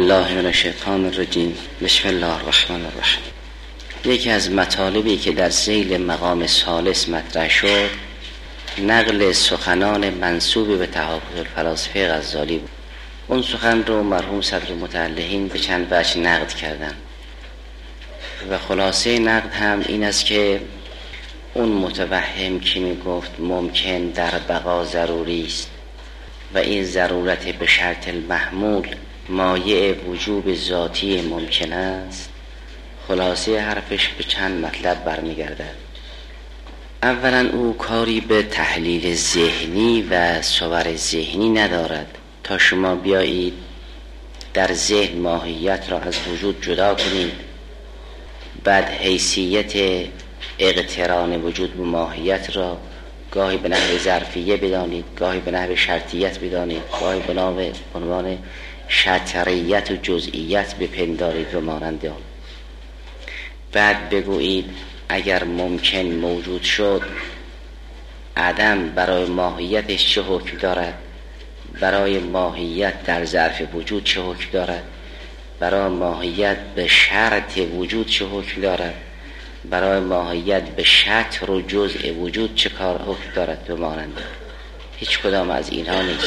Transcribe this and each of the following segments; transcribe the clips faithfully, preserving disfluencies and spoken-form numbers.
الله من الشیطان الرجیم. بسم الله الرحمن الرحیم. یکی از مطالبی که در ذیل مقام ثالث مطرح شد نقل سخنان منسوب به تحافظ الفلاسفه غزالی بود. اون سخن رو مرحوم صدرالمتعلقین به چند وجه نقد کردن و خلاصه نقد هم این است که اون متوهم که می گفت ممکن در بقا ضروری است و این ضرورت به شرط المحمول مایع وجوب ذاتی ممکن است، خلاصه حرفش به چند مطلب برمیگردد. اولا او کاری به تحلیل ذهنی و صور ذهنی ندارد تا شما بیایید در ذهن ماهیت را از وجود جدا کنید، بعد حیثیت اقتران وجود به ماهیت را گاهی به نحو ظرفیه بدانید، گاهی به نحو شرطیت بدانید، گاهی به نحو عنوان شطریت و جزئیت بپندارید و مانند آن. بعد بگویید اگر ممکن موجود شد، عدم برای ماهیتش چه حکم دارد، برای ماهیت در ظرف وجود چه حکم دارد، برای ماهیت به شرط وجود چه حکم دارد، برای ماهیت به شطر و جزء وجود چه کار حکم دارد و مانند. هیچ کدام از اینها نیست.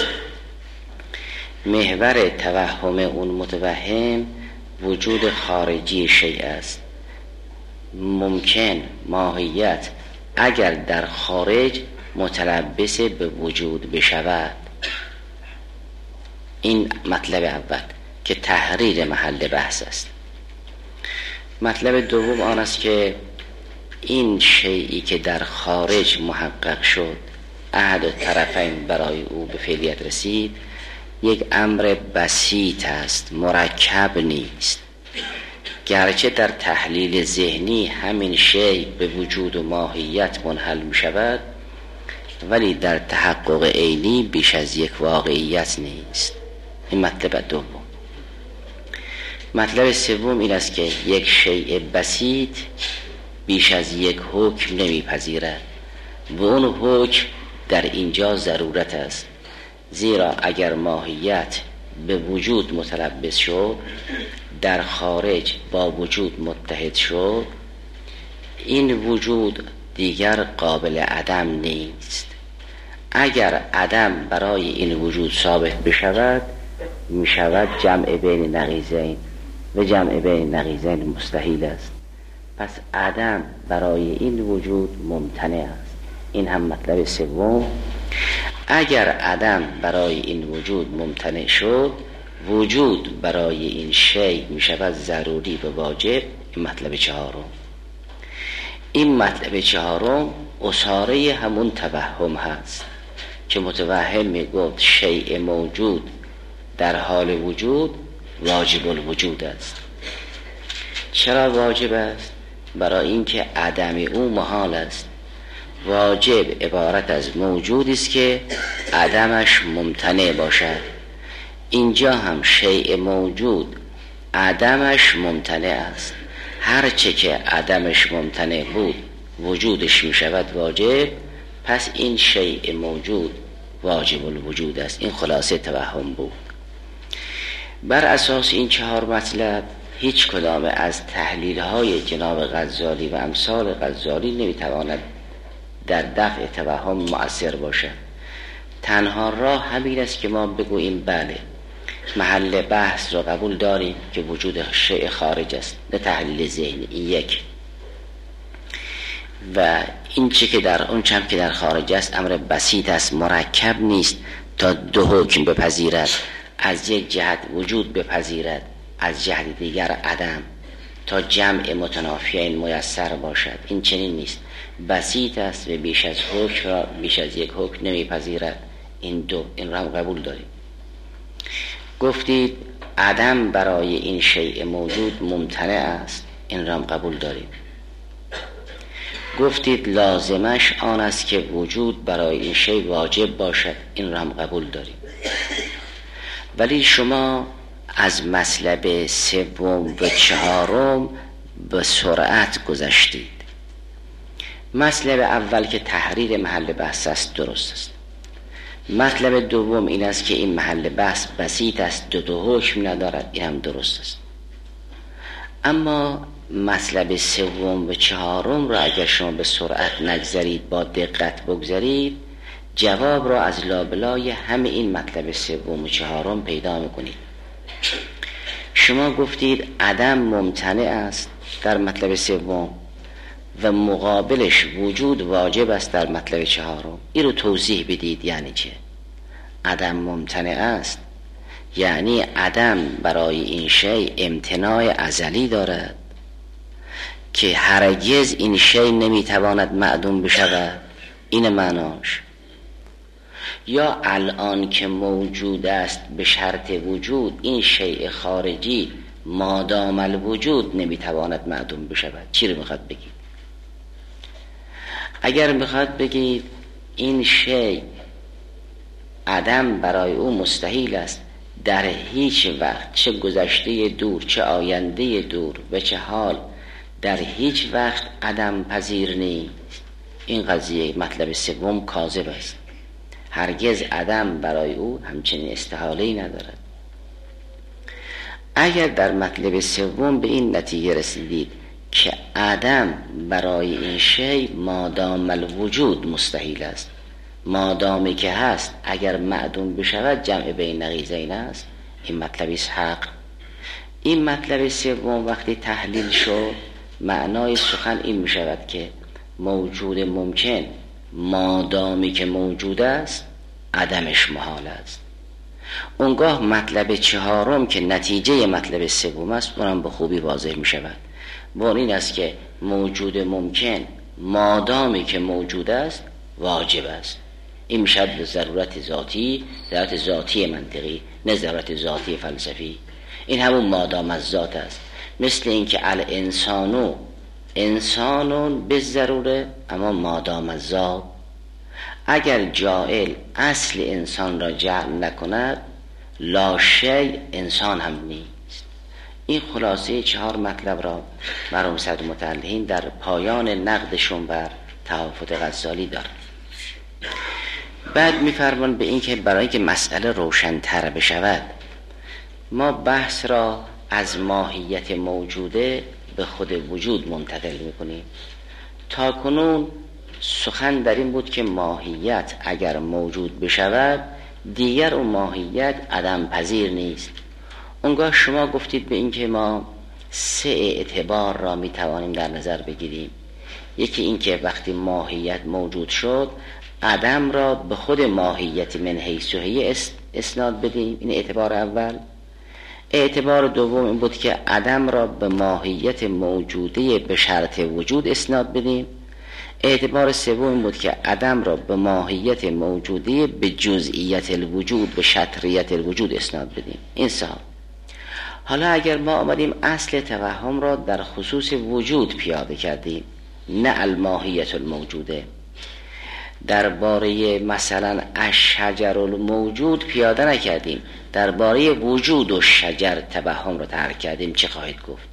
محور توهم اون متوهم وجود خارجی شیء است. ممکن ماهیت اگر در خارج متلبس به وجود بشود. این مطلب اول که تحریر محل بحث است. مطلب دوم آن است که این شیئی که در خارج محقق شد، احد طرفین برای او به فعلیت رسید، یک امر بسیط است، مرکب نیست. گرچه در تحلیل ذهنی همین شیء به وجود و ماهیت منحل می شود، ولی در تحقق عینی بیش از یک واقعیت نیست. این مطلب دوم. مطلب سوم این است که یک شیء بسیط بیش از یک حکم نمیپذیرد و اون حکم در اینجا ضرورت است، زیرا اگر ماهیت به وجود متلبس شد، در خارج با وجود متحد شد، این وجود دیگر قابل عدم نیست. اگر عدم برای این وجود ثابت بشود، می شود جمع بین نقیضین و جمع بین نقیضین مستحیل است. پس عدم برای این وجود ممتنع است. این هم مطلب سوم. اگر عدم برای این وجود ممتنع شد، وجود برای این شیء می شود ضروری و واجب. این مطلب چهارم. این مطلب چهارم اصاره همون توهم هست که متوهم می گفت شیء موجود در حال وجود واجب الوجود است. چرا واجب است؟ برای اینکه عدم او محال است. واجب عبارت از موجودی است که عدمش ممتنع باشد. اینجا هم شیء موجود عدمش ممتنع است. هر چه که عدمش ممتنع بود وجودش می شود واجب. پس این شیء موجود واجب الوجود است. این خلاصه توهم بود. بر اساس این چهار مطلب هیچ کدام از تحلیل های جناب غزالی و امثال غزالی نمیتواند در دفع توهم مؤثر باشد. تنها راه همین است که ما بگوییم بله، محل بحث را قبول داریم که وجود شیء خارج است، نه تحلیل ذهنی. این یک. و این چی که در اون چم که در خارج است امر بسیط است، مرکب نیست تا دو حکم بپذیرد. از یک جهت وجود بپذیرد، از جهت دیگر عدم، تا جمع متنافیین میسر باشد. این چنین نیست. بسیط است و بیش از حکم را بیش از یک حکم نمیپذیرد. این دو. این را هم قبول داریم. گفتید عدم برای این شیء موجود ممتنع است. این را هم قبول داریم. گفتید لازمش آن است که وجود برای این شیء واجب باشد. این را هم قبول داریم. ولی شما از مطلب سوم و چهارم به سرعت گذشتید. مطلب اول که تحریر محل بحث است درست است. مطلب دوم این است که این محل بحث بسیط است، دو تا حکم ندارد، این هم درست است. اما مطلب سوم و چهارم را اگر شما به سرعت نگذرید، با دقت بگذرید، جواب را از لابلای همه این مطلب سوم و چهارم پیدا میکنید. شما گفتید عدم ممتنع است در مطلب سوم و مقابلش وجود واجب است در مطلب چهارم. این رو توضیح بدید. یعنی چه؟ عدم ممتنع است یعنی عدم برای این شی امتناع ازلی دارد که هرگز این شی نمیتواند معدوم بشود، این معناش. یا الان که موجود است به شرط وجود، این شیء خارجی مادام الوجود نمیتواند معدوم بشود. چی رو میخواد بگید؟ اگر میخواد بگید این شیء عدم برای او مستحیل است، در هیچ وقت، چه گذشته دور چه آینده دور و چه حال، در هیچ وقت عدم پذیر نیست، این قضیه مطلب سوم کاذب است. هرگز عدم برای او همچنین استحاله‌ای ندارد. اگر در مطلب سوم به این نتیجه رسیدید که عدم برای این شی مادام الوجود مستحیل است، مادامی که هست اگر معدوم بشود جمع بین نقیضین است، این مطلب است حق. این مطلب سوم وقتی تحلیل شد، معنای سخن این می شود که موجود ممکن مادامی که موجود است عدمش محال است. اونگاه مطلب چهارم که نتیجه مطلب سوم است، اونم به خوبی واضح می شود. با این است که موجود ممکن مادامی که موجود است واجب است. این می شود ضرورت ذاتی، ضرورت ذاتی منطقی، نه ضرورت ذاتی فلسفی. این همون مادام از ذات است. مثل اینکه الانسانو انسانون به ضروره، اما مادام از ذات. اگر جاعل اصل انسان را جعل نکند، لا شیء انسان هم نیست. این خلاصه چهار مطلب را مرحوم صدر متعلقین در پایان نقدشون بر تحافظ غزالی دارد. بعد می‌فرمان به این که برای که مسئله روشن‌تر بشود، ما بحث را از ماهیت موجوده به خود وجود منتقل می‌کنیم. تا کنون سخن در این بود که ماهیت اگر موجود بشود، دیگر اون ماهیت عدم پذیر نیست. اونگاه شما گفتید به این که ما سه اعتبار را میتوانیم در نظر بگیریم. یکی این که وقتی ماهیت موجود شد، عدم را به خود ماهیت من حیث و هی اسناد بدیم، این اعتبار اول. اعتبار دوم این بود که عدم را به ماهیت موجوده به شرط وجود اسناد بدیم. اعتبار سوم این بود که عدم را به ماهیت موجوده به جزئیت الوجود، به شطریت الوجود اسناد بدیم. این سه. حالا اگر ما آمدیم اصل توهم را در خصوص وجود پیاده کردیم، نه الماهیت الموجوده، درباره مثلا الشجر الموجود پیاده نکردیم، درباره وجود و شجر توهم را ترک کردیم، چه خواهید گفت؟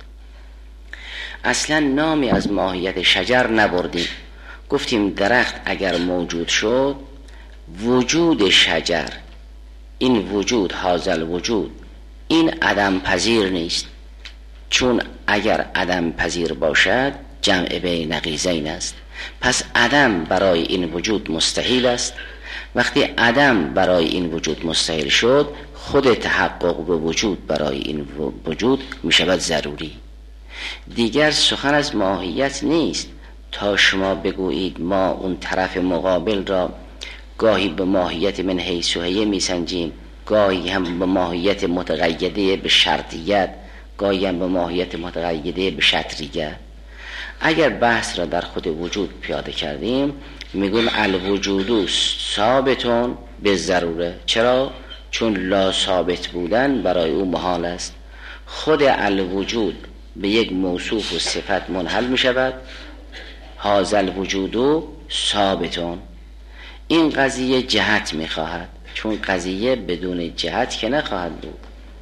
اصلا نامی از ماهیت شجر نبردیم. گفتیم درخت اگر موجود شد، وجود شجر، این وجود هازل وجود، این عدم پذیر نیست، چون اگر عدم پذیر باشد جمع بین نقیضین است. پس عدم برای این وجود مستحیل است. وقتی عدم برای این وجود مستحیل شد، خود تحقق به وجود برای این وجود می شود ضروری. دیگر سخن از ماهیت نیست تا شما بگویید ما اون طرف مقابل را گاهی به ماهیت من حیث و هی می سنجیم، گاهی هم به ماهیت متقیده به شرطیت، گاهی هم به ماهیت متقیده به شطریت. اگر بحث را در خود وجود پیاده کردیم، میگویم الوجود ثابتون به ضروره. چرا؟ چون لا ثابت بودن برای او محال است. خود الوجود به یک موصوف و صفت منحل می شود. هذا الوجود ثابتون. این قضیه جهت می خواهد، چون قضیه بدون جهت که نخواهد بود.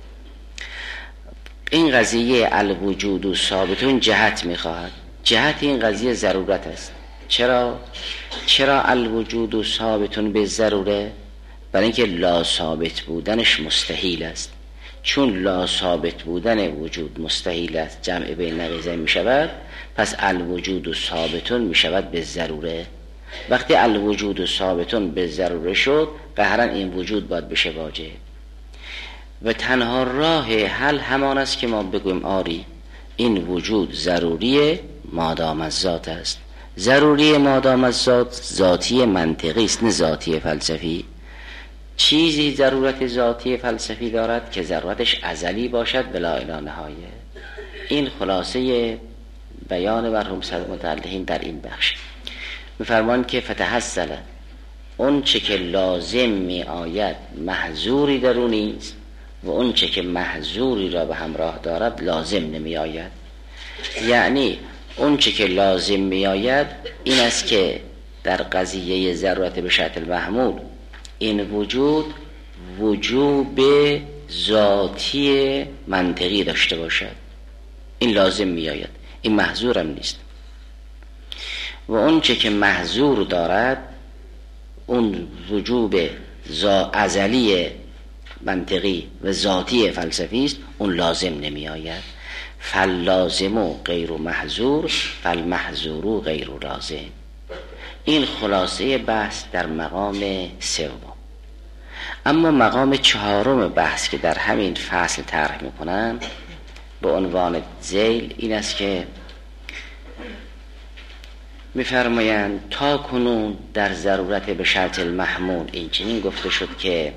این قضیه الوجود ثابتون جهت می خواهد. جهت این قضیه ضرورت است. چرا؟ چرا الوجود ثابتون به ضروره؟ برای اینکه لا ثابت بودنش مستحیل است. چون لا ثابت بودن وجود مستحیل است، جمع بین نقیضین می شود، پس الوجود و ثابتون می شود به ضروره. وقتی الوجود و ثابتون به ضروره شد، قهرن این وجود باید بشه واجب. و تنها راه حل همان است که ما بگویم آری این وجود ضروری مادام از ذات است. ضروری مادام از ذات ذاتی منطقی است، نه ذاتی فلسفی. چیزی ضرورت ذاتی فلسفی دارد که ضرورتش ازلی باشد بلا الی نهایه. این خلاصه بیان مرحوم صدر متعلقین در این بخش. می‌فرمایند که فتحصل اون چه که لازم می آید محظوری در اون نیست و اون چه که محظوری را به همراه دارد لازم نمی آید. یعنی اون چه که لازم می آید این است که در قضیه ضرورت به شرط المحمول این وجود وجوب ذاتی منطقی داشته باشد، این لازم می آید، این محظورم نیست. و اون چه که محظور دارد اون وجوب ازلی منطقی و ذاتی فلسفی است، اون لازم نمی آید. فاللازم غیر محظور فالمحظور غیر لازم. این خلاصه بحث در مقام سوم. اما مقام چهارم بحث که در همین فصل طرح میکنن به عنوان ذیل این است که میفرمایند تا کنون در ضرورت به شرط المحمول این چنین گفته شد که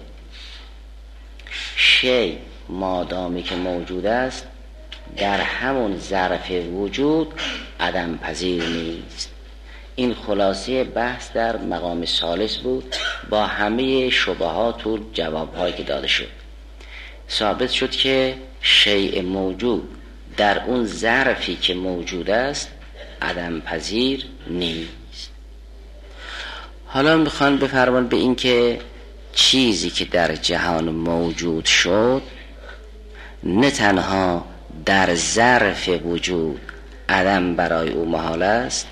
شی مادامی که موجود است در همون ظرف وجود عدم پذیر نیست. این خلاصه بحث در مقام ثالث بود با همه شبهات و جوابهایی که داده شد. ثابت شد که شیء موجود در اون ظرفی که موجود است عدم پذیر نیست. حالا میخوان بفرمان به این که چیزی که در جهان موجود شد نه تنها در ظرف وجود عدم برای او محال است،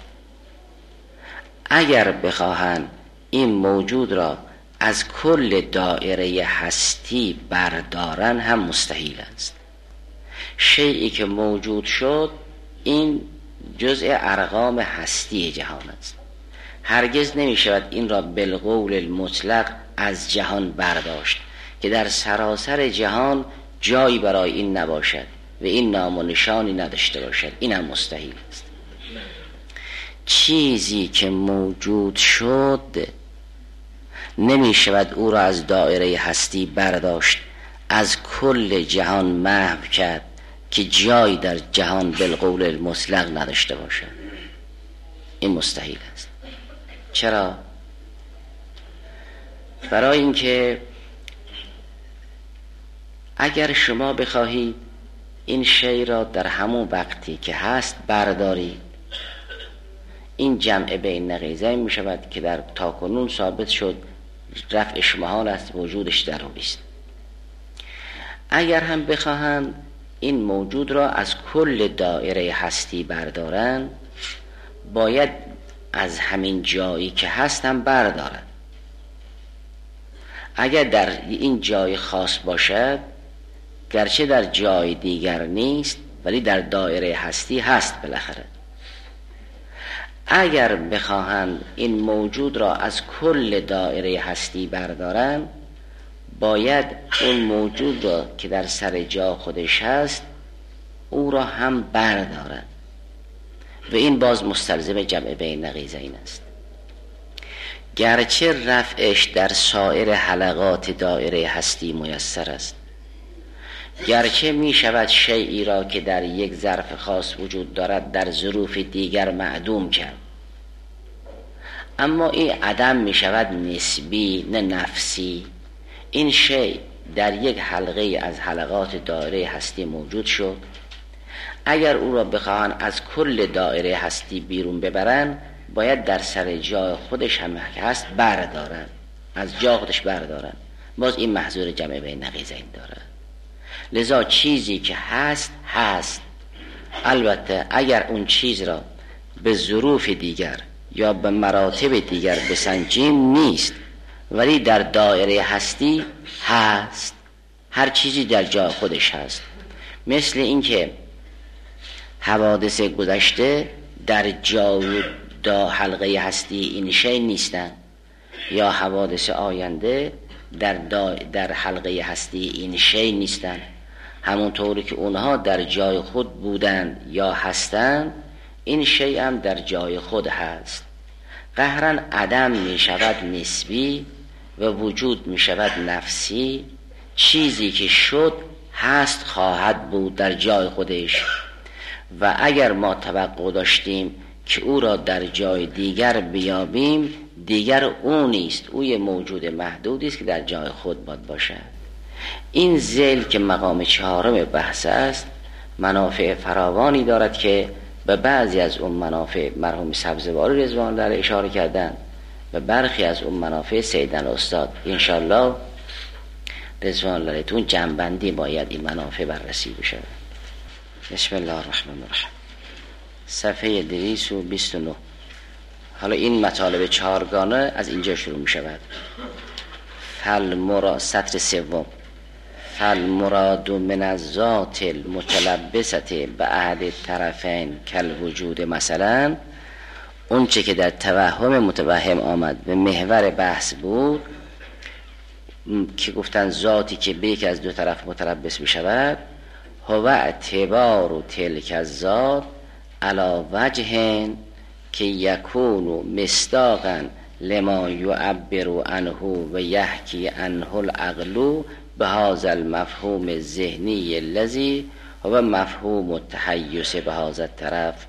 اگر بخواهند این موجود را از کل دایره هستی بردارن هم مستحیل است. شیئی که موجود شد این جزء ارقام هستی جهان است، هرگز نمی شود این را بالقول المطلق از جهان برداشت که در سراسر جهان جایی برای این نباشد و این نام و نشانی نداشته باشد، این هم مستحیل است. چیزی که موجود شد نمی شود او را از دایره هستی برداشت، از کل جهان محو کرد که جایی در جهان بالقول المطلق نداشته باشد، این مستحیل است. چرا؟ برای اینکه اگر شما بخواهید این شی را در همون وقتی که هست برداری، این جمع بین نقیضین می شود که در تاکنون ثابت شد رفعش محال است، وجودش ضروری است. اگر هم بخواهند این موجود را از کل دایره هستی بردارن، باید از همین جایی که هست هم بردارن. اگر در این جای خاص باشد، گرچه در جای دیگر نیست ولی در دایره هستی هست بالاخره. اگر بخواهند این موجود را از کل دایره هستی بردارن، باید اون موجود را که در سر جا خودش هست او را هم بردارن و این باز مستلزم جمع بین نقیضین است. گرچه رفعش در سایر حلقات دایره هستی میسر است، گرچه می شود شیئی را که در یک ظرف خاص وجود دارد در ظروف دیگر معدوم کرد، اما این عدم می شود نسبی نه نفسی. این شیء در یک حلقه از حلقات دایره هستی موجود شد، اگر او را بخواهند از کل دایره هستی بیرون ببرن، باید در سر جای خودش هم که هست بردارن، از جا خودش بردارن. باز این محظور جمع بین نقیضین داره. لذا چیزی که هست هست. البته اگر اون چیز را به ظروف دیگر یا به مراتب دیگر بسنجیم نیست، ولی در دایره هستی هست، هر چیزی در جای خودش هست. مثل اینکه حوادث گذشته در جای دا حلقه هستی این شی نیستن، یا حوادث آینده در, در حلقه هستی این شی نیستن. همونطوری که اونها در جای خود بودن یا هستن، این شی هم در جای خود هست. قهرن عدم می شود نسبی و وجود می شود نفسی. چیزی که شد هست خواهد بود در جای خودش، و اگر ما توقع داشتیم که او را در جای دیگر بیابیم، دیگر او نیست، او یه موجود محدودی است که در جای خود باید باشد. این ذیل که مقام چهارم بحث است منافع فراوانی دارد که به بعضی از اون منافع مرحوم سبزواری رضوان الله علیه اشاره کردن، به برخی از اون منافع سیدن استاد انشالله رضوان الله علیه تون جنبندی باید این منافع بررسی بشه. بسم الله الرحمن الرحیم. صفحه دویست و بیست و نه. حالا این مطالب چهارگانه از اینجا شروع می شود. فالمراد، سطر سوم، فالمراد من الذات المتلبسه به احد طرفین کالوجود، مثلا اون چه که در توهم متوهم آمد به محور بحث بود که گفتن ذاتی که به یک از دو طرف متلبس می شود، هو اعتبار و تلک الذات علی وجه که یکون مصداقا لما یعبر عنه و یحکی عنه العقل به هذا المفهوم الذهنی الذی هو مفهوم التحیز به هذا الطرف.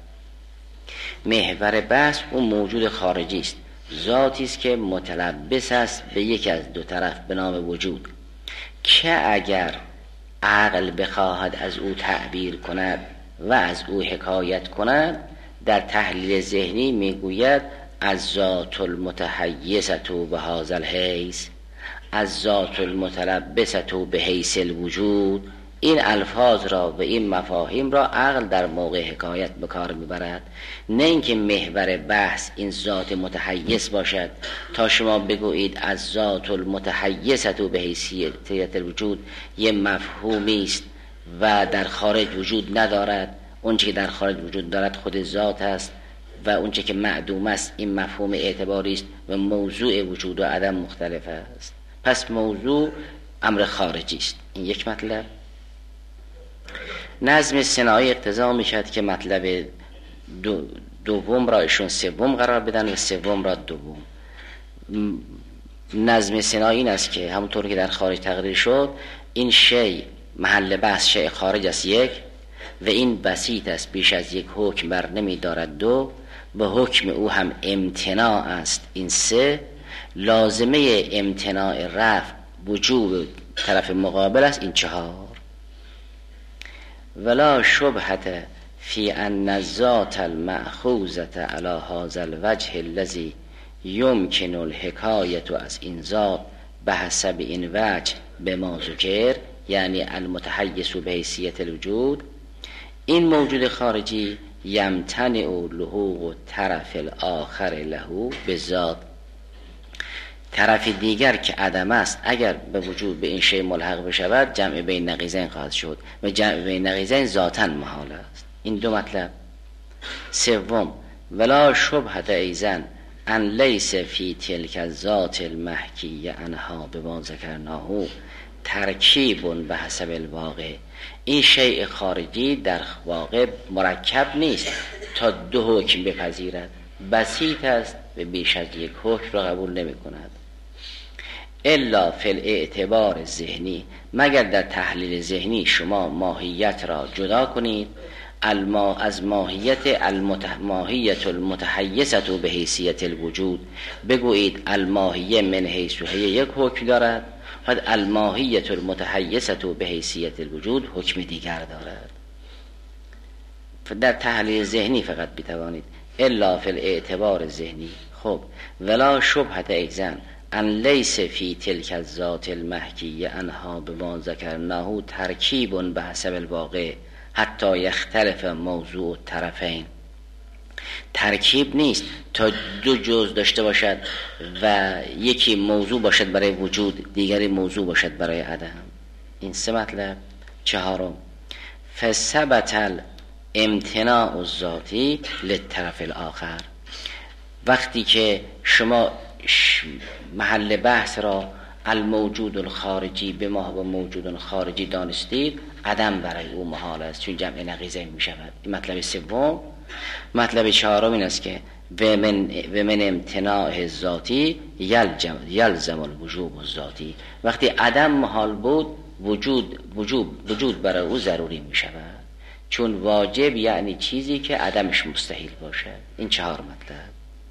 محور بحث اون موجود خارجی است، ذاتی است که متلبس است به یک از دو طرف به نام وجود، که اگر عقل بخواهد از او تعبیر کند و از او حکایت کند، در تحلیل ذهنی میگوید از ذات المتحیزة به هذا الحیث، از ذات المتلبسة به حیث الوجود. این الفاظ را و این مفاهیم را عقل در موقع حکایت به کار میبرد، نه اینکه محور بحث این ذات متحیز باشد تا شما بگویید از ذات المتحیزة به حیثیت الوجود یه مفهومی است و در خارج وجود ندارد. اونچه که در خارج وجود دارد خود ذات است و اونچه که معدوم است این مفهوم اعتباری است و موضوع وجود و عدم مختلف است. پس موضوع امر خارجی است. این یک مطلب. نظم صناعی اقتضا میشد که مطلب دو دوم را ایشون سوم قرار بدن و سوم را دوم. نظم صناعی این است که همونطور که در خارج تقریر شد، این شی محل بحث شی خارج است یک، و این بسیط است بیش از یک حکم بر نمی دارد دو، و حکم او هم امتناع است این سه. لازمه امتناع رفع وجوب طرف مقابل است این چهار. ولا شبهت فی ان الذات المأخوذة علی هذا الوجه الذی یمکن الحکایة از این ذات به حسب این وجه به ما ذکر، یعنی المتحیز به حیثیت الوجود. این موجود خارجی یمتنع لحوق طرف الاخر له به ذات، طرف دیگر که عدم است اگر به وجود به این شی ملحق بشود جمع بین نقیضین خواهد شد و جمع بین نقیضین ذاتاً محال است. این دو مطلب. سوم، ولا شبهت ایزن ان لیس فی تلک الذات المحکی عنها بما ذکرناه ترکیب به حسب الواقع. این شیء خارجی در واقع مرکب نیست تا دو حکم بپذیرد، بسیط است و بیش از یک حکم را قبول نمی کند. الا فی الاعتبار ذهنی، مگر در تحلیل ذهنی شما ماهیت را جدا کنید الما از ماهیت الماهیت المتحیزة به حیثیت الوجود، بگویید الماهیه من حیث و یک حکم دارد و الماهیت المتحیزة به حیثیت الوجود حکم دیگر دارد. در تحلیل ذهنی فقط بتوانید. الا فی الاعتبار ذهنی. خب ولا شبهت ایزن ان لیس فی تلک الذات المحکی عنها بما ذکرناه ترکیب به حسب الواقع حتی یختلف موضوع الطرفین. ترکیب نیست تا دو جزء داشته باشد و یکی موضوع باشد برای وجود، دیگری موضوع باشد برای عدم. این سه مطلب. چهارم، فثبت الامتناع الذاتی للطرف الاخر. وقتی که شما محل بحث را الموجود الخارجی به ما و موجود خارجی دانستید، عدم برای او محال است چون جمع نقیضین می شود. این مطلب سوم. مطلب چهارم این است که و من, و من امتناع ذاتی یلزم, یلزم الوجوب الذاتی. وقتی عدم محال بود، وجود وجود وجود برای او ضروری می شود، چون واجب یعنی چیزی که عدمش مستحیل باشد. این چهار مطلب.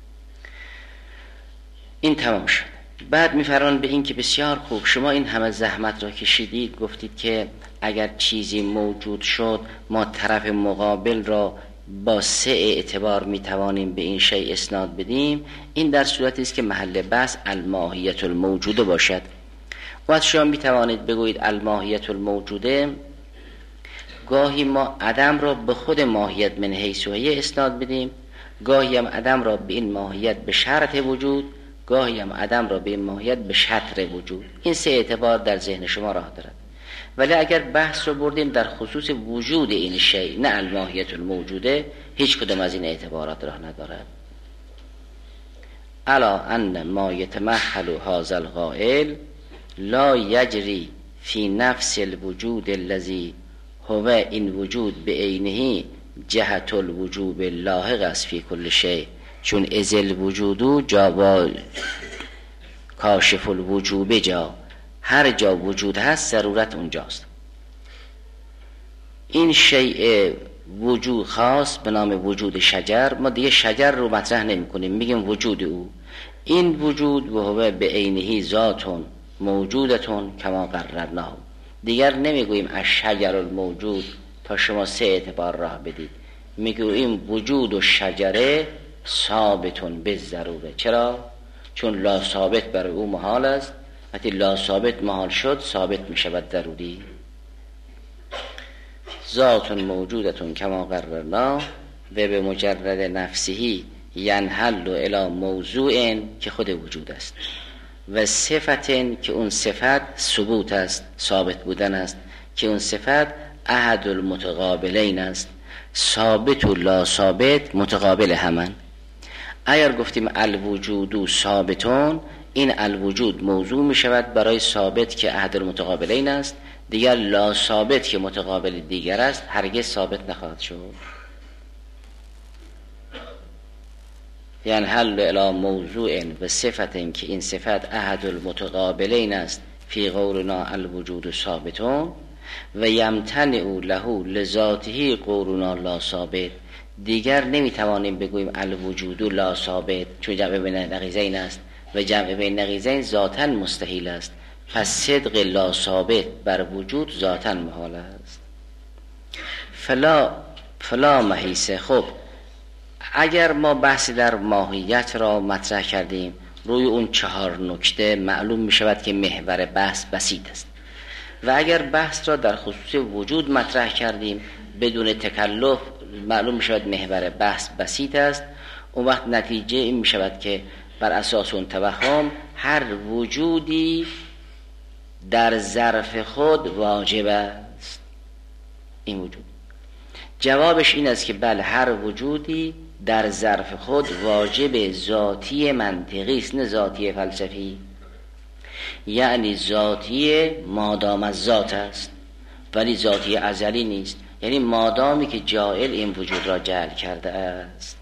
این تمام شد. بعد میفرمان به این که بسیار خوب، شما این همه زحمت را کشیدید، گفتید که اگر چیزی موجود شد ما طرف مقابل را با سه اعتبار میتوانیم به این شیء اسناد بدیم. این در صورتی است که محل بحث الماهیت الموجوده باشد. و شما میتوانید بگویید الماهیت الموجوده، گاهی ما عدم را به خود ماهیت من حیث و هی اسناد بدیم، گاهی هم عدم را به این ماهیت به شرط وجود، گاهی هم عدم را به این ماهیت به شطر وجود. این سه اعتبار در ذهن شما راه دارد. ولی اگر بحث رو بردیم در خصوص وجود این شیء، نه الماهیت الموجوده، هیچ کدام از این اعتبارات راه ندارد. الا ان ما یتمحل هذا القائل لا یجری فی نفس الوجود الذی هو این وجود به عینه جهت الوجوب لاحق است فی کل شیء، چون ازل وجودو جا با کاشف الوجوب جا، هر جا وجود هست ضرورت اونجاست. این شیء وجود خاص به نام وجود شجر، ما دیگه شجر رو مطرح نمی کنیم، میگیم وجود او. این وجود و هو به عینه ذاتون موجودتون کما قررناه. دیگر نمیگوییم الشجر الموجود تا شما سه اعتبار راه بدید، میگوییم وجود و شجره ثابتون به ضروره. چرا؟ چون لا ثابت برای او محال است. وقتی لا ثابت محال شد، ثابت می شود ضروری. ذاتون موجودتون کما قررنا و به مجرد نفسهی ینحل الی موضوع که خود وجود است و صفتن که اون صفت ثبوت است، ثابت بودن است، که اون صفت احد المتقابلین است. ثابت و لا ثابت متقابل همان. اگر گفتیم الوجود ثابتون، این الوجود موضوع می شود برای ثابت که احد المتقابلین است، دیگر لا ثابت که متقابل دیگر است هرگز ثابت نخواهد شد. یعنی حل الی موضوع و صفت که این صفت احد المتقابلین است فی قولنا الوجود ثابتون و یمتنع له لذاته قولنا لا ثابت. دیگر نمیتوانیم بگوییم الوجود لا ثابت، چون جمع بین نقیضین است و جمع بین نقیضین ذاتاً مستحیل است. پس صدق لا ثابت بر وجود ذاتاً محال است. فلا فلا محیسه. خب اگر ما بحث در ماهیت را مطرح کردیم، روی اون چهار نکته معلوم می شود که محور بحث بسیط است. و اگر بحث را در خصوص وجود مطرح کردیم بدون تکلف، معلوم می شود محور بحث بسیط است. اون وقت نتیجه این می شود که بر اساس اون توهم هر وجودی در ظرف خود واجب است. این وجود جوابش این است که بله، هر وجودی در ظرف خود واجب ذاتی منطقی است، نه ذاتی فلسفی. یعنی ذاتی مادام از ذات است ولی ذاتی ازلی نیست، یعنی مادامی که جاعل این وجود را جعل کرده است.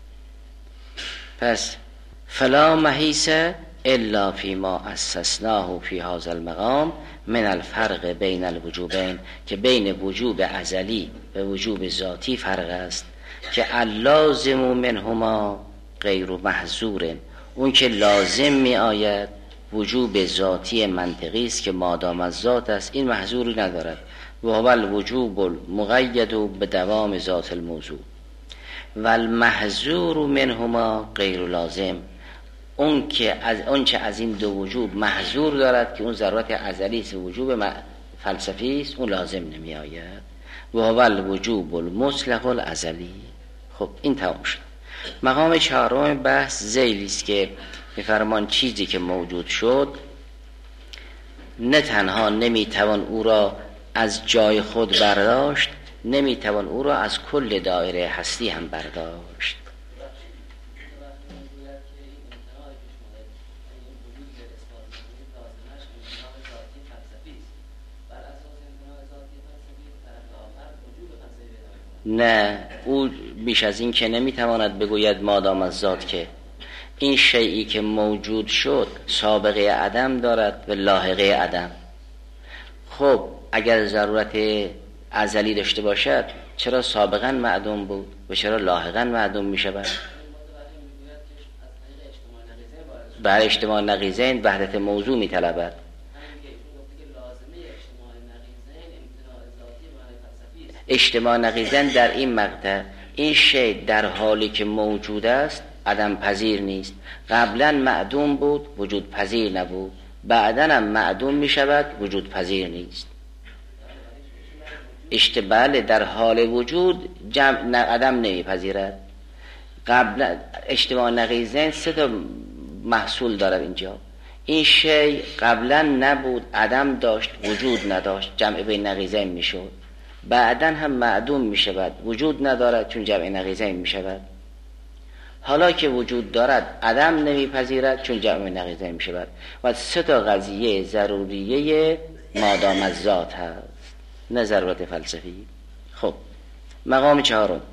پس فلا محیث الا فی ما اسسناه فی هذا المقام من الفرق بین الوجوبین، که بین وجوب ازلی و وجوب ذاتی فرق است که اللازم منهما غیر محظور. اون که لازم می آید وجوب ذاتی منطقی است که مادام از ذات است، این محظوری ندارد. و هو الوجوب المقید به دوام ذات الموضوع و المحظور منهما غیر لازم. اون که از اون چه از این دو وجوب محظور دارد که اون ضرورت ازلی است، وجوب فلسفی است، اون لازم نمی آید. و هو الوجوب المطلق الازلی. خب این تمام شد. مقام چهارم بحث ذیلی است که می‌فرمان چیزی که موجود شد نه تنها نمیتوان او را از جای خود برداشت، نمیتوان او را از کل دایره هستی هم برداشت. نه، او بیش از این که نمیتواند بگوید مادام از ذات، که این شیئی که موجود شد سابقه عدم دارد و لاحقه عدم. خب اگر ضرورت ازلی داشته باشد چرا سابقا معدوم بود و چرا لاحقا معدوم می شود؟ بر اجتماع نقیضین وحدت موضوع می طلبد. اجتماع نقیضین در این مقطع این شی در حالی که موجود است عدم پذیر نیست. قبلا معدوم بود وجود پذیر نبود، بعدا هم معدوم می شود وجود پذیر نیست. اشتبال در حال وجود جمع عدم نمی پذیرد. قبلا اجتماع نقیضین سه تا محصول دارد اینجا. این شی قبلا نبود، عدم داشت، وجود نداشت، جمع بین نقیضین می شود. بعدا هم معدوم می شود، وجود ندارد چون جمع نقیضین می شود. حالا که وجود دارد عدم نمی پذیرد چون جمع نقیضین می شود. و سه تا قضیه ضروریه مادام از ذات هست، نه ضرورت فلسفی. خب مقام چهارم،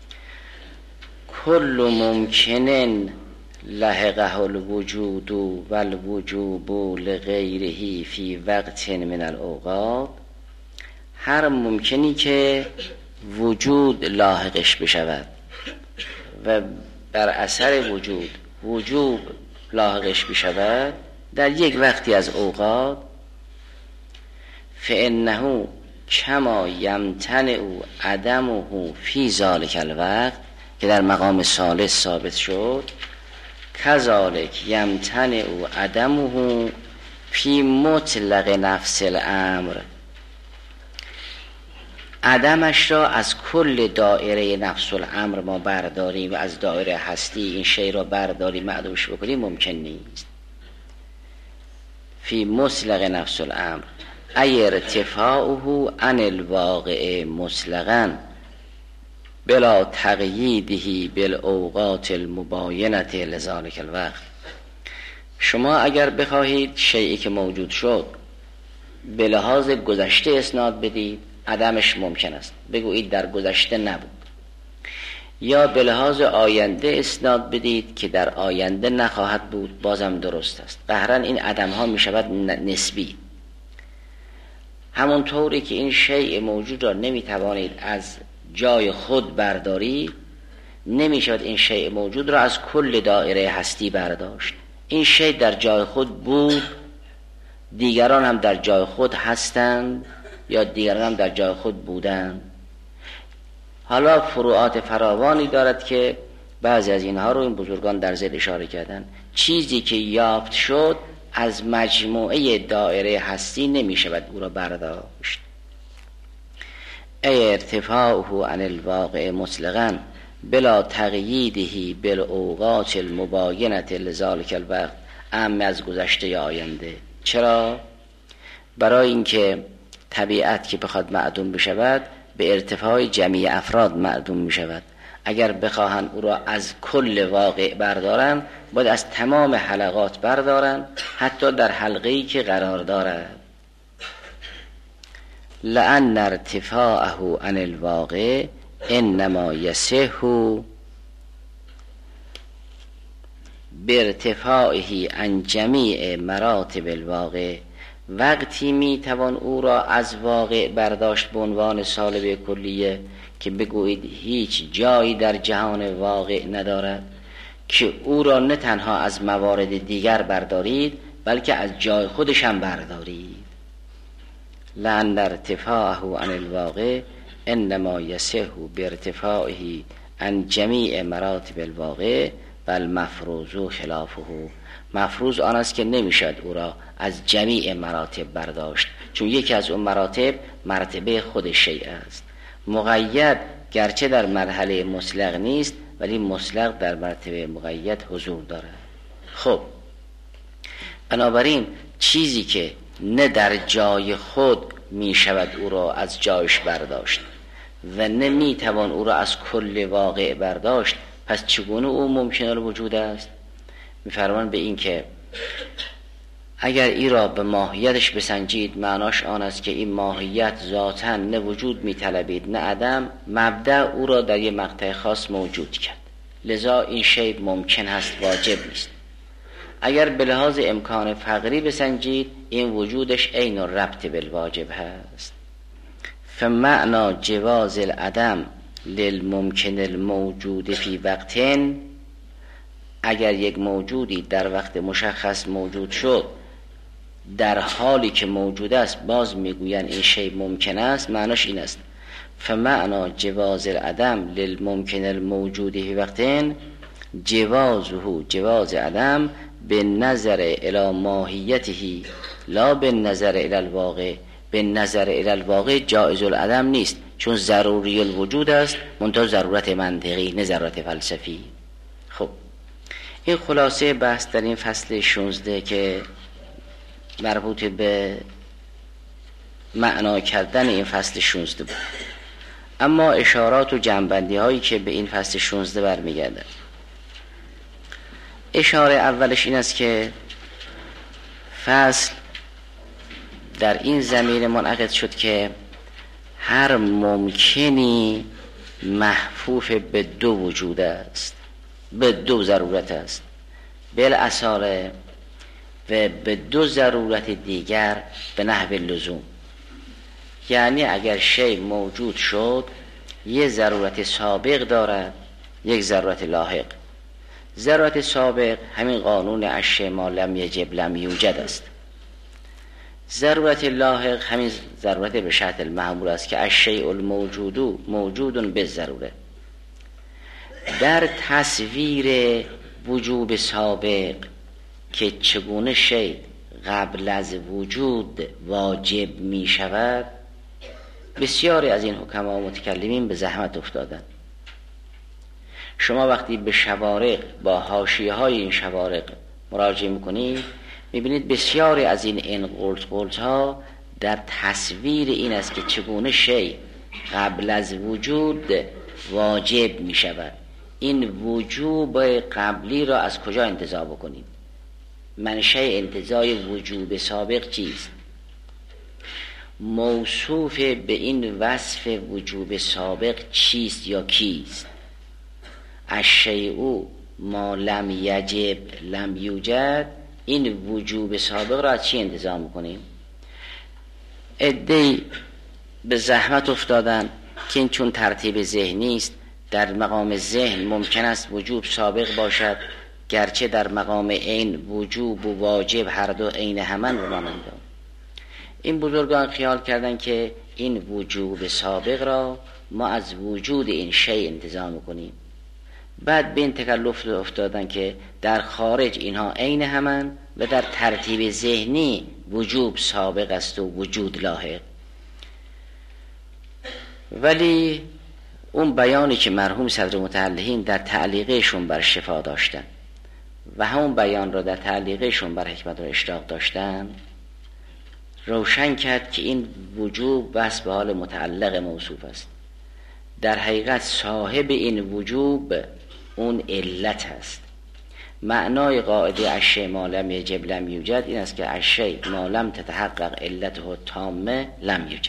کل ممکنن لحقه الوجود و الوجوب لغیره فی وقت من الاوقات. هر ممکنی که وجود لاحقش بشود و بر اثر وجود وجوب لاحقش بشود در یک وقتی از اوقات، فانه کما یمتنع عدمه فی ذلک الوقت، که در مقام ثالث ثابت شد، کذالک یمتنع عدمه فی مطلق نفس الامر. عدمش را از کل دایره نفس الامر ما برداریم و از دایره هستی این شی را برداریم معدومش بکنیم ممکن نیست. فی مطلق نفس الامر ای ارتفاعه عن الواقع مطلقا بلا تقییده بالاوقات المباینه لذلک الوقت. شما اگر بخواهید شیئی که موجود شد به لحاظ گذشته اسناد بدید عدمش ممکن است، بگویید در گذشته نبود، یا به لحاظ آینده اسناد بدید که در آینده نخواهد بود، بازم درست است. قهرن این عدم ها می شود نسبی. همون طوری که این شیء موجود را نمی توانید از جای خود بردارید، نمی شود این شیء موجود را از کل دایره هستی برداشت. این شیء در جای خود بود، دیگران هم در جای خود هستند یا دیگران هم در جای خود بودند. حالا فروعات فراوانی دارد که بعضی از اینها رو این بزرگان در ذیل اشاره کردن. چیزی که یافت شد از مجموعه دایره هستی نمی شود او را برداشت. ای ارتفاعه عن الواقع مطلقا بلا تقییده بالاوقات المباینه لذلک الوقت، اعم از گذشته یا آینده. چرا؟ برای اینکه طبیعت که بخواد معدوم بشود به ارتفاع جمعی افراد معدوم می شود. اگر بخواهند او را از کل واقع بردارن باید از تمام حلقات بردارن، حتی در حلقه‌ای که قرار دارد. لأن ارتفاعه عن الواقع انما یصح بارتفاعه عن جمیع مراتب الواقع. وقتی می توان او را از واقع برداشت به عنوان سالب کلیه که بگویید هیچ جایی در جهان واقع ندارد، که او را نه تنها از موارد دیگر بردارید بلکه از جای خودش هم بردارید. لأن ارتفاعه عن الواقع انما یصح بارتفاعه عن جمیع مراتب الواقع و المفروض خلافه. مفروض آن است که نمیشد او را از جمیع مراتب برداشت، چون یکی از اون مراتب مرتبه خود شیء است. مقید گرچه در مرحله مطلق نیست ولی مطلق در مرتبه مقید حضور داره. خب بنابراین چیزی که نه در جای خود می شود او را از جایش برداشت و نه می توان او را از کل واقع برداشت، پس چگونه او ممکن الوجود است؟ می فرمان به این که اگر ای را به ماهیتش بسنجید، معناش آن است که این ماهیت ذاتاً نه وجود می طلبید نه عدم، مبدأ او را در یک مقطع خاص موجود کرد، لذا این شی ممکن هست، واجب نیست. اگر به لحاظ امکان فقری بسنجید، این وجودش عین الربط بالواجب هست. فمعنى جواز العدم للممکن الموجود فی وقت، اگر یک موجودی در وقت مشخص موجود شد، در حالی که موجود است باز میگویند این شی ممکن است، معناش این است فمعنى جواز العدم للممکن الموجود فی وقت جوازه جواز عدم به نظر الی ماهیته لا به نظر الی الواقع. به نظر الی الواقع جایز العدم نیست، چون ضروری الوجود است، منتها ضرورت منطقی نه ضرورت فلسفی. خب این خلاصه بحث در این فصل شانزده که مربوط به معنا کردن این فصل شانزده بود. اما اشارات و جنبندی هایی که به این فصل شانزده برمیگرده، اشاره اولش این است که فصل در این زمینه منعقد شد که هر ممکنی محفوف به دو وجود است، به دو ضرورت است، بالاصاله و به دو ضرورت دیگر به نحو لزوم. یعنی اگر شی موجود شد یک ضرورت سابق دارد، یک ضرورت لاحق. ضرورت سابق همین قانون الشیء ما لم یجب لم یوجد است. ضرورت لاحق همین ضرورت به شرط المحمول است که الشیء الموجود موجود بالضروره. در تصویر وجوب سابق که چگونه شی قبل از وجود واجب می شود، بسیاری از این حکما و متکلمین به زحمت افتادند. شما وقتی به شوارق با حاشیه های این شوارق مراجعه میکنید، میبینید بسیاری از این این قلت قلت ها در تصویر این است که چگونه شی قبل از وجود واجب می شود. این وجوب قبلی را از کجا انتزاع بکنیم؟ منشأ انتزاع وجوب سابق چیست؟ موصوف به این وصف وجوب سابق چیست یا کیست؟ الشیء ما لم یجب لم یوجد. این وجوب سابق را از چی انتزاع میکنیم؟ عده‌ای به زحمت افتادن که این چون ترتیب ذهنی است، در مقام ذهن ممکن است وجوب سابق باشد، گرچه در مقام عین وجوب و واجب هر دو عین همان و مانند. این بزرگان خیال کردند که این وجوب سابق را ما از وجود این شی انتزاع میکنیم. بعد به این تکلف افتادن که در خارج اینها عین همان و در ترتیب ذهنی وجوب سابق است و وجود لاحق. ولی اون بیانی که مرحوم صدر متعلقین در تعلیقشون بر شفا داشتن و همون بیان را در تعلیقشون بر حکمت و اشراق داشتن، روشن کرد که این وجوب بس به حال متعلق موصوف است. در حقیقت صاحب این وجوب اون علت است. معنای قاعده الشیء ما لم یجب لم یوجد این است که الشیء ما لم تتحقق علته تامه لم یوجد.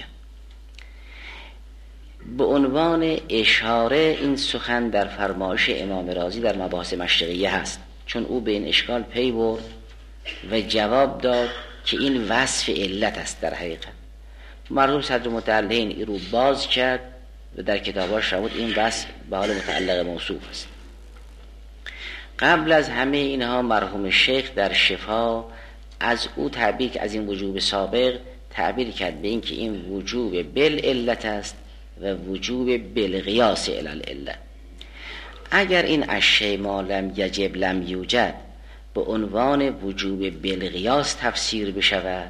به عنوان اشاره این سخن در فرمایش امام رازی در مباحث مشرقیه هست، چون او به این اشکال پی برد و جواب داد که این وصف علت است. در حقیقت مرحوم صدر متعلقین این رو باز کرد و در کتاباش فرمود این وصف به حال متعلق موصوف است. قبل از همه اینها مرحوم شیخ در شفا از او تعبیر از این وجوب سابق تعبیر کرد به این که این وجوب بالعلت است و وجوب بالقیاس الی العله. اگر این الشیء ما لم یجب لم یوجد به عنوان وجوب بالقیاس تفسیر بشود،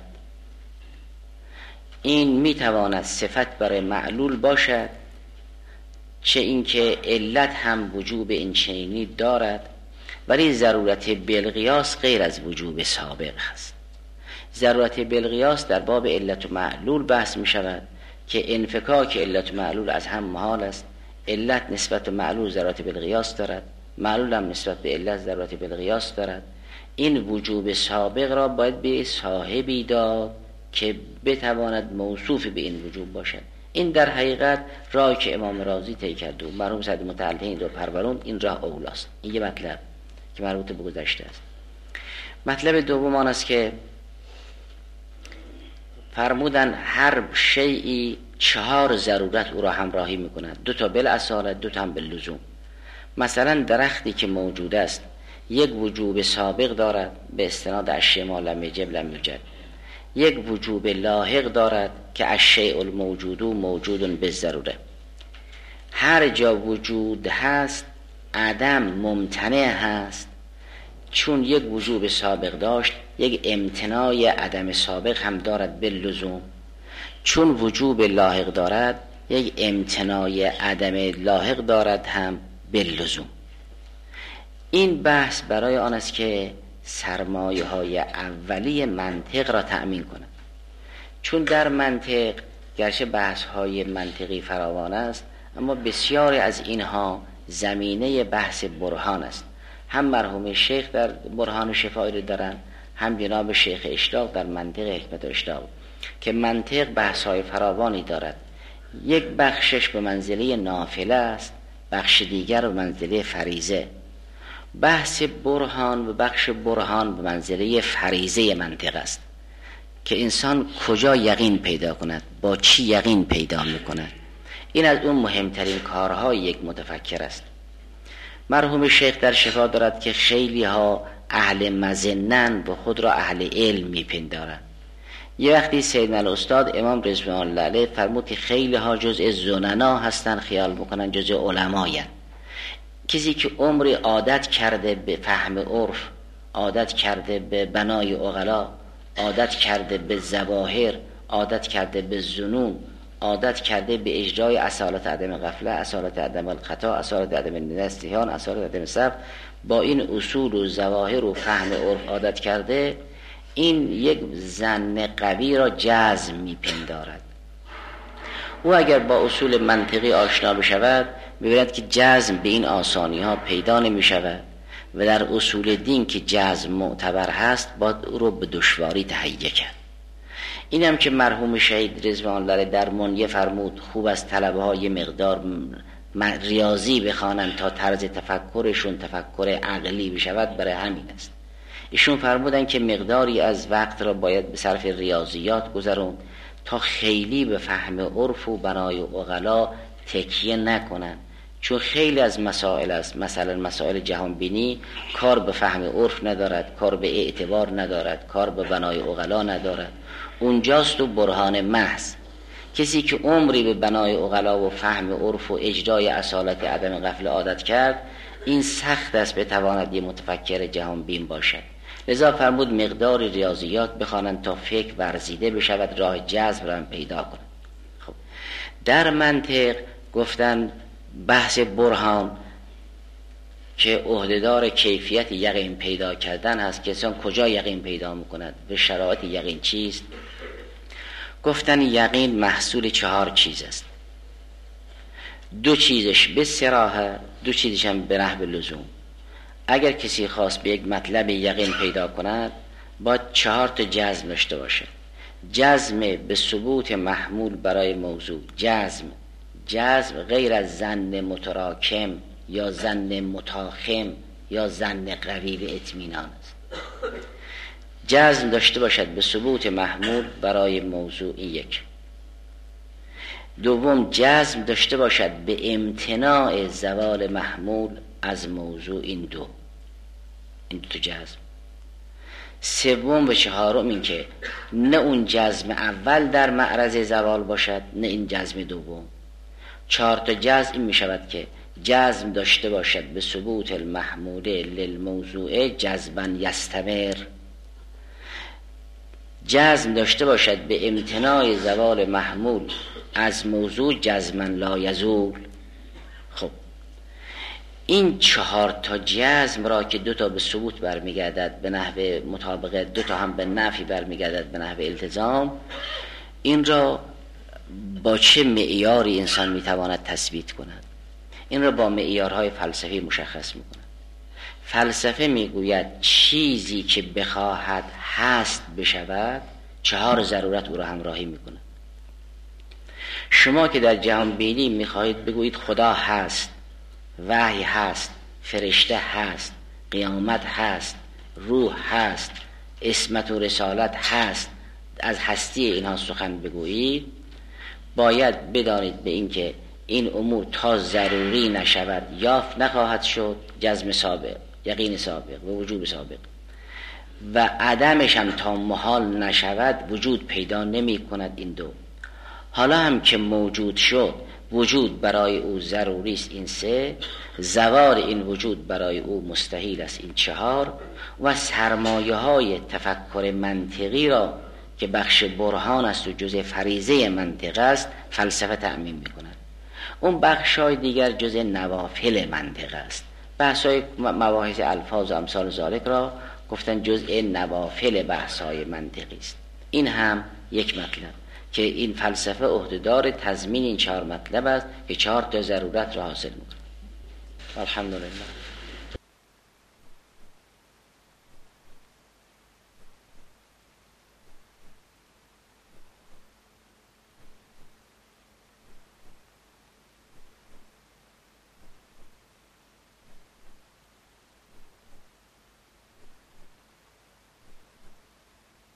این میتواند صفت برای معلول باشد، چه اینکه علت هم وجوب این چنینی دارد، ولی ضرورت بالقیاس غیر از وجوب سابق هست. ضرورت بالقیاس در باب علت و معلول بحث می شود که انفکاک علت و معلول از هم محال است. علت نسبت به معلول ضرورت بالقیاس دارد، معلول هم نسبت به علت ضرورت بالقیاس دارد. این وجوب سابق را باید به صاحبی داد که بتواند موصوف به این وجوب باشد. این در حقیقت راهی که امام رازی طی کرده و مرحوم سید متعلقین رو پرورون، این راه اولاست. این یه مطلب که مربوط به گذشته است. مطلب دوم آن است که فرمودن هر شیئی چهار ضرورت او را همراهی میکند، دو تا بالاصاله، دو تا هم باللزوم. مثلا درختی که موجود است یک وجوب سابق دارد به استناد اشیاء ما لم یجب لم یوجد، یک وجوب لاحق دارد که الشیء الموجود موجود بالضروره. هر جا وجود هست عدم ممتنع هست، چون یک وجوب سابق داشت یک امتناع عدم سابق هم دارد باللزوم، چون وجوب لاحق دارد یک امتناع عدم لاحق دارد هم باللزوم. این بحث برای آن است که سرمایه های اولی منطق را تأمین کند، چون در منطق گرچه بحث های منطقی فراوان است، اما بسیاری از اینها زمینه بحث برهان است. هم مرحوم شیخ در برهان شفایی دارن، هم جناب شیخ اشتاق در منطق حکمت اشتاق، که منطق بحث های فراوانی دارد. یک بخشش به منزله نافله است، بخش دیگر به منزله فریضه. بحث برهان و بخش برهان به منزله فریضه منطق است که انسان کجا یقین پیدا کند، با چی یقین پیدا میکند. این از اون مهمترین کارهای یک متفکر است. مرحوم شیخ در شفا دارد که خیلی ها اهل مظنن و خود را اهل علم میپندارند. یه وقتی سیدنا الاستاد امام رضوان الله علیه فرمود که خیلی ها جزء زننا هستن، خیال میکنن جزء علمایند. کسی که عمری عادت کرده به فهم عرف، عادت کرده به بنای عقلا، عادت کرده به ظواهر، عادت کرده به ظنون، عادت کرده به اجرای اصالت عدم غفله، اصالت عدم الخطا، اصالت عدم نستیهان، اصالت عدم صف، با این اصول و ظواهر و فهم عرف عادت کرده، این یک ظن قوی را جزم میپندارد. او اگر با اصول منطقی آشنا بشود می‌بیند که جزم به این آسانی ها پیدا نمی شود و در اصول دین که جزم معتبر هست باید او رو به دشواری تهیه کرد. این هم که مرحوم شهید رضوان الله در منیه فرمود خوب از طلبه ها یه مقدار ریاضی بخوانند تا طرز تفکرشون تفکر عقلی بشود، برای همین است. ایشون فرمودن که مقداری از وقت را باید به صرف ریاضیات گذرون تا خیلی به فهم عرف و بنای عقلا تکیه نکنن، چون خیلی از مسائل است، مثلا مسائل جهان بینی کار به فهم عرف ندارد، کار به اعتبار ندارد، کار به بنای عقلا ندارد. اونجاست و برهان محض. کسی که عمری به بنای عقلا و فهم عرف و اجرای اصالت عدم غفله عادت کرد، این سخت است بتواند یه متفکر جهان بین باشد. لذا فرمود مقدار ریاضیات بخوانند تا فکر ورزیده بشود، راه جذب را پیدا کنند. خب در منطق گفتن بحث برهان که عهدهدار کیفیت یقین پیدا کردن هست که انسان کجا یقین پیدا میکند و شرایط یقین چیست. گفتن یقین محصول چهار چیز است. دو چیزش به صراحه، دو چیزش هم به نحو لزوم. اگر کسی خواست به یک مطلب یقین پیدا کند باید چهار تا جزم داشته باشه. جزم به ثبوت محمول برای موضوع. جزم جزم غیر از ظن متراکم یا ظن متاخم یا ظن قوی به اطمینان است. جزم داشته باشد به ثبوت محمول برای موضوع، این یک. دوم جزم داشته باشد به امتناع زوال محمول از موضوع، این دو این دو جزم. سوم و چهارم این که نه اون جزم اول در معرض زوال باشد نه این جزم دوم. چهار تا جزم این می شود که جزم داشته باشد به ثبوت المحمول للموضوع جزبا یستمر، جزم داشته باشد به امتناع زوال محمول از موضوع جزما لا یزول، این چهار تا جزم را که دو تا به ثبوت برمیگردد به نحو مطابقت، دو تا هم به نفی برمیگردد به نحو التزام، این را با چه معیاری انسان میتواند تثبیت کند؟ این را با معیارهای فلسفی مشخص میکند. فلسفه میگوید چیزی که بخواهد هست بشود، چهار ضرورت او را همراهی میکند. شما که در جهان بینی میخواهید بگویید خدا هست، وحی هست، فرشته هست، قیامت هست، روح هست، عصمت و رسالت هست، از هستی اینها سخن بگویید، باید بدانید به این که این امور تا ضروری نشود یافت نخواهد شد جزم سابق، یقین سابق و وجوب سابق، و عدمش هم تا محال نشود وجود پیدا نمی کند. این دو حالا هم که موجود شد، وجود برای او ضروری است، این سه، زوال این وجود برای او مستحیل است، این چهار، و سرمایه های تفکر منطقی را که بخش برهان است و جزء فریضه منطق است فلسفه تأمین می‌کند. اون بخش های دیگر جزء نوافل منطق است. بحث های مباحث الفاظ و امثال ذالک را گفتن جزء نوافل بحث های منطقی است. این هم یک مطلب که این فلسفه عهدهدار تضمین این چهار مطلب است که چهار تا ضرورت را حاصل می‌کند. الحمدلله.